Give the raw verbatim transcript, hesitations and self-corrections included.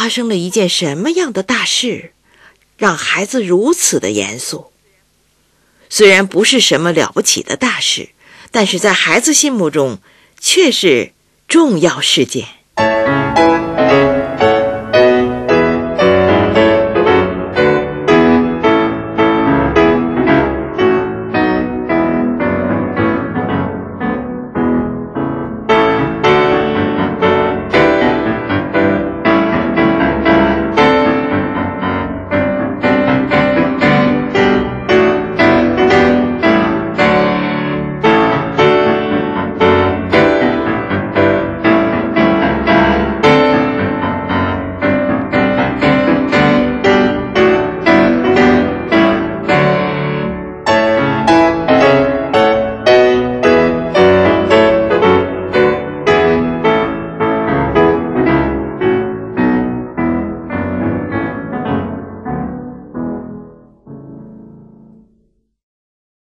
发生了一件什么样的大事，让孩子如此的严肃？虽然不是什么了不起的大事，但是在孩子心目中却是重要事件。